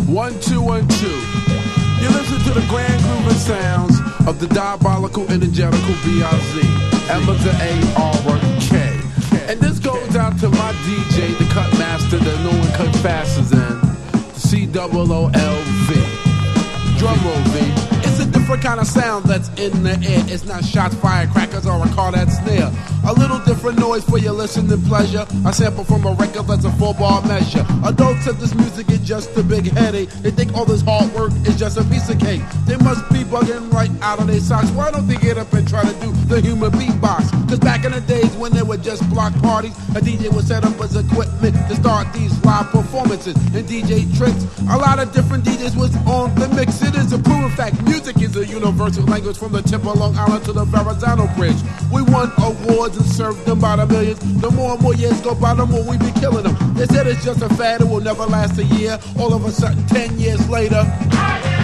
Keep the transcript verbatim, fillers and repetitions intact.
One, two, one, two. You listen to the grand grooving sounds of the diabolical, energetical B I Z. Emma to A R K. And this goes out to my D J, the cut master that no one cut faster than the C O O L V. Drum roll, V. It's a different kind of sound that's in the air. It's not shots, firecrackers, or a car that snare. A little different noise for your listening pleasure. A sample from a record that's a four-bar measure. Adults said this music is just a big headache. They think all this hard work is just a piece of cake. They must be bugging right out of their socks. Why don't they get up and try to do the human beatbox? Cause back in the days when they were just block parties, a D J would set up his equipment to start these live performances and D J tricks. A lot of different D Js was on the mix. It is a proven fact. Music is a universal language from the tip of Long Island to the Verrazano Bridge. We won awards and served them by the millions. The more and more years go by, the more we be killing them. They said it's just a fad, it will never last a year. All of a sudden, ten years later,